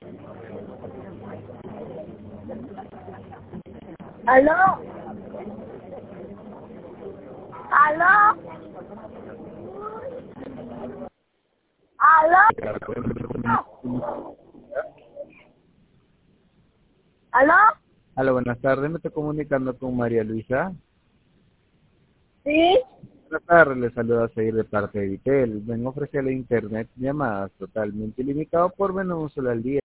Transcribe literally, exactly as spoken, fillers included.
¿Aló? ¿Aló? ¿Aló? ¿Aló? Hola, buenas tardes. Me estoy comunicando con María Luisa. ¿Sí? Buenas tardes, le saluda a seguir de parte de Vitel. Vengo a ofrecerle internet llamadas totalmente ilimitado por menos un solo al día.